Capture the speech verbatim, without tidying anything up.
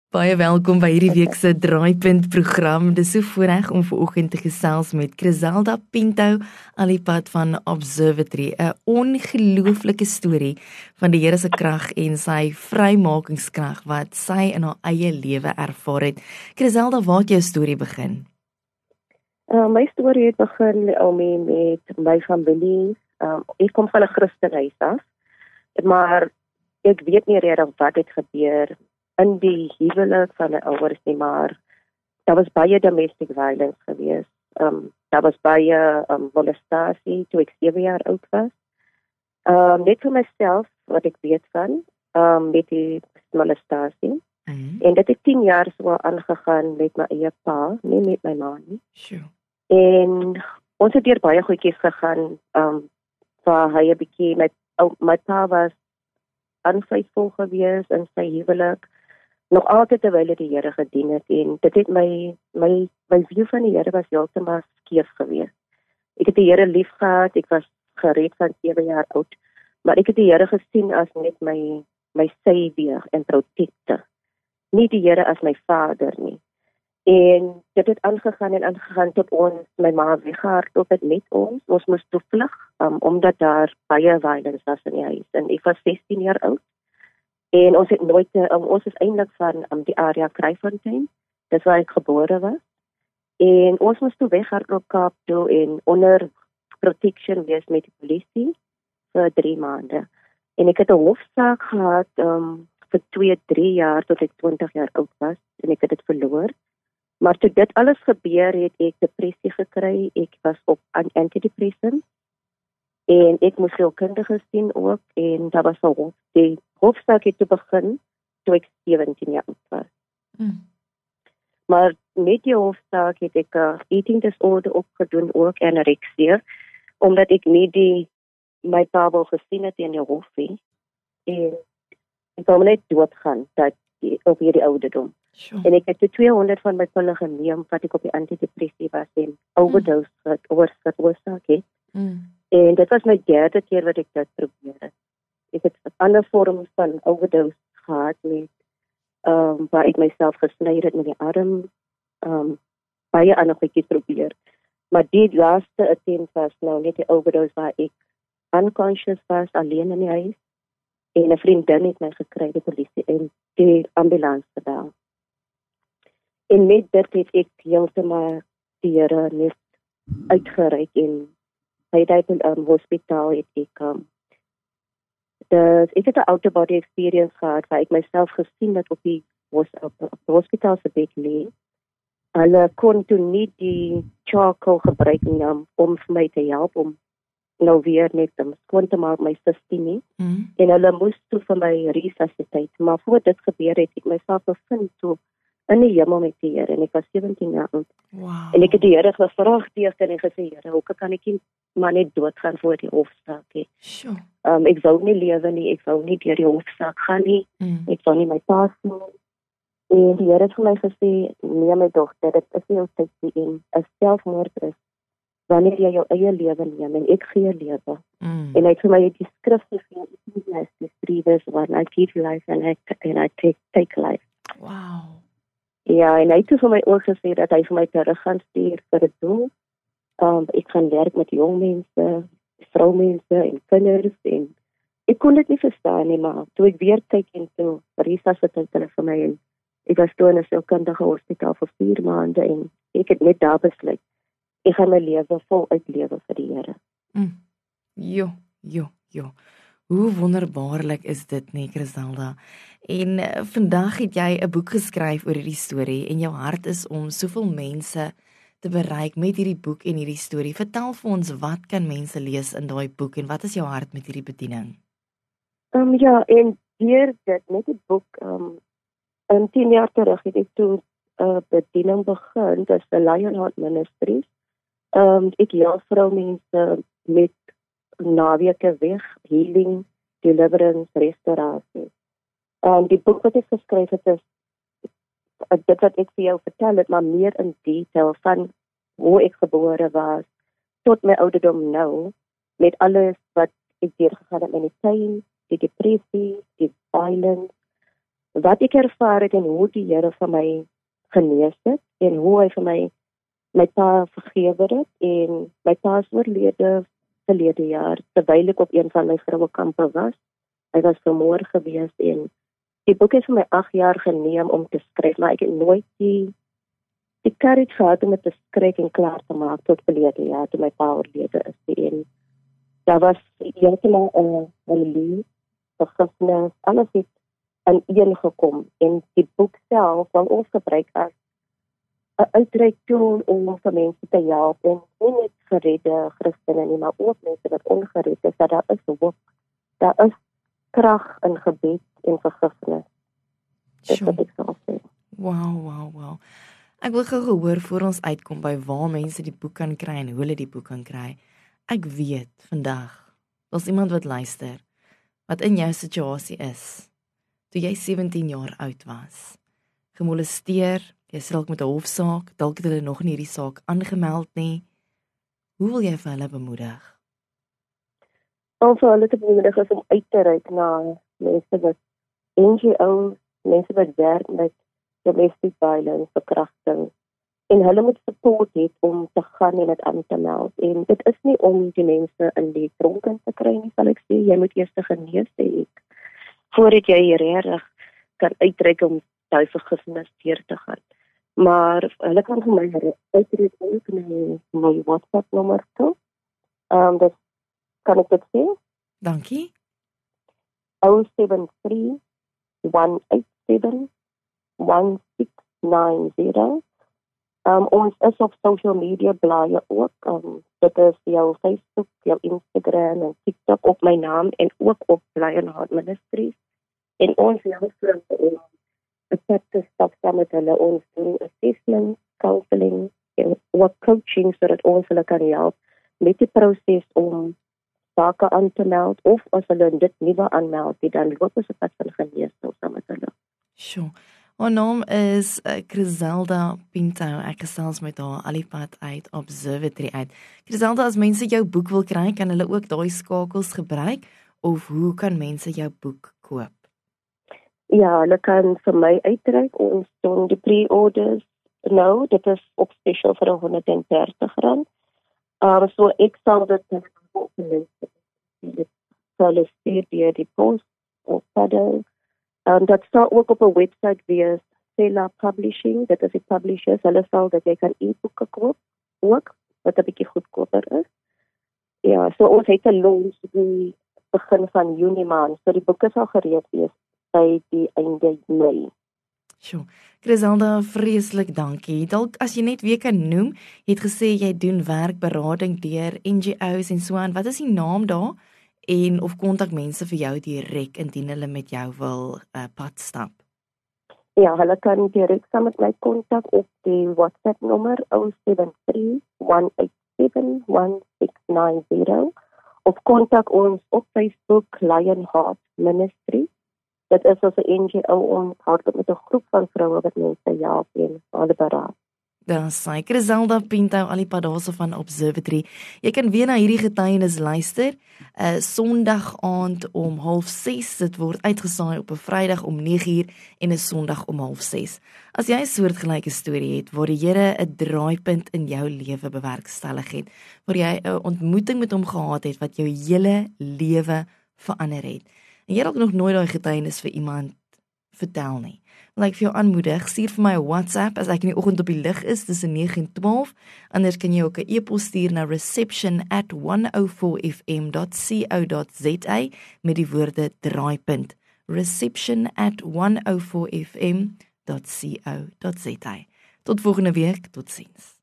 Baie welkom by hierdie week se Draaipunt program. Dis so voorreg om vanoggend te gesels met Griselda Pinto Alipad van Observatory, 'n ongelooflike storie van die Here se krag en sy vrymakingskrag wat sy in haar eie lewe ervaar het. Griselda, waar het jou storie begin? Uh, my storie het begin Omi, met my familie. Um, ek kom van 'n Christenhuis af, maar ek weet nie regtig wat het gebeur in die huwelik van my ouers nie, maar daar was baie domestic violence geweest. Um, daar was baie um, molestasie toe ek sewe jaar oud was. Um, net vir myself, wat ek weet van, um, met die molestasie. Mm-hmm. En dit het tien jaar so aangegaan met my eie pa, nie met my ma nie. Sure. En ons het deur baie goedjies gegaan, um, waar hy 'n bietjie, my, oh, my pa was unfaithful geweest in sy huwelik, nog altyd terwyl hy die Here gedien het, en dit het my, my, my view van die Here was heeltemal skeef geweest. Ek het die Here lief gehad, ek was gered van sewe jaar oud, maar ek het die Here gesien as net my, my savior en protector, nie die Here as my vader nie. En dit het aangegaan en aangegaan tot ons, my ma weggehardloop het met ons, ons moes toe vlug, um, omdat daar baie violence was in die huis, en ek was sestien jaar oud, en ons het nooit, um, ons is eintlik van um, die area Kraaifontein, dis waar ek gebore was, en ons moes toe weghardloop Kaap toe, en onder protection wees met die polisie, vir drie maande, en ek het 'n hofsaak gehad, um, vir twee, drie jaar, tot ek twintig jaar oud was, en ek het dit verloor. Maar toe dit alles gebeur het, ek depressie gekry, ek was op antidepressants, en ek moes sielkundige sien ook, en daar was 'n hof, die hofsaak het te begin, toe ek sewentien jaar oud was. Mm. Maar met die hofsaak het ek 'n uh, eating disorder opgedoen ook, anorexia, omdat ek nie die, my pa wou gesien het in die hof nie, en ek wou net doodgaan, dat die, op hierdie ouderdom. Sure. En ek het toe tweehonderd van my pille geneem, wat ek op die antidepressie was, en overdose het oorsaak het. Mm. En dit was my derde keer wat ek dit probeer het. Ek het 'n ander vorm van overdose gehad, met, um, waar ek myself gesny het met die arm, um, baie ander goedjies probeer. Maar die laaste attempt was nou net die overdose, waar ek unconscious was, alleen in die huis, en 'n vriendin het my gekry, die polisie, en die ambulans gebel. En met dit het ek heeltemal die Here net uitgereik, en by die um, hospitaal het ek, um, dus, ek het 'n out-of-body experience gehad, waar ek myself gesien het op die, op, op die hospitaal se bed lê. Hulle kon toe nie die charcoal gebruik nie, um, om vir my te help, om nou weer net um, skoon te maak my system nie, mm. en hulle moes toe vir my resuscitate, maar voor dit gebeur het, ek myself bevind toe, in die hemel met die Here, en ek was sewentien jaar oud. Wow. En ek het die Here gevraag tegen en gesê, Here, hoe kan ek nie maar net doodgaan voor die hofsaak nie? Sure. Um, ek wou nie lewe nie, ek wou nie deur die hofsaak gaan nie, mm. ek wou nie my pa sien nie. En die Here het vir my gesê, nee my dogter, dit is nie jou tyd nie, en 'n selfmoord is wanneer jy jou eie lewe neem, en ek gee lewe. Mm. En hy het vir my die skrif gegee, Ecclesiastes drie vers one, I give life and I, and I take, take life. Wow. Ja, en hy het vir my ook gesê dat hy vir my terug gaan stuur vir 'n doel. Um, ek gaan werk met jong mense, vroumense en kinders, en ek kon dit nie verstaan nie, maar toe ek weer kyk en toe resuscitate hulle vir my, en ek was toe in 'n sielkundige hospitaal vir vier maande, en ek het net daar besluit, ek gaan my lewe voluit lewe vir die Here. Mm. Jo, jo, jo. Hoe wonderbaarlik is dit nie, Griselda? En uh, vandag het jy 'n boek geskryf oor hierdie storie, en jou hart is om soveel mense te bereik met hierdie boek en hierdie storie. Vertel vir ons, wat kan mense lees in daai boek, en wat is jou hart met hierdie bediening? Um, ja, en hier dit, met die boek, um, in tien jaar terug het ek toe uh, bediening begin, dis the Lionheart Ministries. Um, ek help vroumense met naweke weg, healing, deliverance, restaurasie. Um, die boek wat ek geskryf het is, dit wat ek vir jou vertel het, maar meer in detail van hoe ek gebore was, tot my ouderdom nou, met alles wat ek deurgegaan het met die pyn, die depressie, die violence, wat ek ervaar het en hoe die Here vir my genees het en hoe hy vir my my pa vergewe het en my pa is oorlede verlede jaar terwyl ek op een van my vrouekampe was. Hy was vermoor gewees en die boek het vir my agt jaar geneem om te skryf, maar ek het nooit die die courage gehad om het te skryf en klaar te maak tot verlede jaar toe my pa oorlede is. En daar was heeltemal 'n relief, vergifnis, alles het in een gekom en die boek self wat ons gebruik as 'n uitreiktool om vir mense te help en nie net geredde Christene nie, maar ook mense wat ongered is, dat daar is hoop, daar is krag in gebed en vergifnis. Dis wat ek sal sê. Wow, wow, wow. Ek wil gou hoor voor ons uitkom by waar mense die boek kan kry en hoe hulle die boek kan kry. Ek weet vandag, daar's iemand wat luister, wat in jou situasie is, toe jy sewentien jaar oud was, gemolesteer, jy is dalk met 'n hofsaak, dalk het hulle nog nie hierdie saak aangemeld nie. Hoe wil jy vir hulle bemoedig? Om vir hulle te bemoedig is om uit te reik na mense wat N G O's, mense wat werk met domestic violence, verkrachting, en hulle moet support hê om te gaan en dit aan te meld. En dit is nie om die mense in die tronk in te kry nie, sal ek sê, jy moet eers genees sê ek, voordat jy regtig kan uitreik om daai vergifnis deur te gaan. Maar hulle kan vir my uitreik ook na my WhatsApp nommer toe. Um, dat kan ek dit sê? Dankie. zero seven three, one eight seven, one six nine zero. Um, ons is op social media blaaie ook. Um, dit is jou Facebook, jou Instagram en TikTok op my naam en ook op Lionheart Ministries. En ons help vir om 'n pad te stap saam met hulle. Ons doen assessment, counseling en ook coaching sodat ons hulle kan help met die proses om sake aan te meld of as hulle dit nie wil aanmeld nie, dan loop ons 'n pad van geneesing saam met hulle. Sjoe. Haar naam is uh, Griselda Pinto. Ek gesels met haar al die pad uit Observatory uit. Griselda, as mense jou boek wil kry, kan hulle ook daai skakels gebruik of hoe kan mense jou boek koop? Ja, hulle kan vir my uitreik. Ons doen die pre-orders nou. Dit is op special vir honderd dertig rand. Um, so ek sal dit op dit sal stuur deur die post of verder. Um, dat sal ook op 'n website wees, Stella Publishing, dit is die publishers, hulle sal dat jy kan e-boeke koop, ook, wat 'n bietjie goedkoper is. Ja, so ons het 'n launch die begin van Junie maand, so die boeke sal gereed wees by die einde Mei. Sjoe, Griselda, vreeslik dankie. Dalk as jy net weer kan noem, jy het gesê jy doen werkberading deur N G O's en so aan, wat is die naam daar? En of kontak mense vir jou direk indien hulle met jou wil uh, pad stap? Ja, hulle kan direk saam met my kontak op die WhatsApp nommer zero seven three, one eight seven, one six nine zero of kontak ons op Facebook Lionheart Ministry. Dit is as 'n N G O, ons hou dit met 'n groep van vroue wat mense help en hulle beraad. Daar sê Griselda Pinto alipad daarso van Observatory. Jy kan weer na hierdie getuienis luister, 'n uh, Sondag aand om half ses. Dit word uitgesaai op 'n Vrydag om nege uur en 'n Sondag om half ses. As jy 'n soortgelyke storie het waar die Here 'n draaipunt in jou lewe bewerkstellig het, waar jy 'n ontmoeting met hom gehad het wat jou hele lewe verander het. En jy het ook nog nooit daai getuienis vir iemand vertel nie. Wil ek vir jou aanmoedig, stuur vir my 'n WhatsApp as ek in die oggend op die lig is tussen nege en twaalf. Anders kan jy ook 'n e-pos stuur na reception at one oh four f m dot co dot z a met die woorde draaipunt. reception at one oh four f m dot co dot z a. Tot volgende week, totsiens.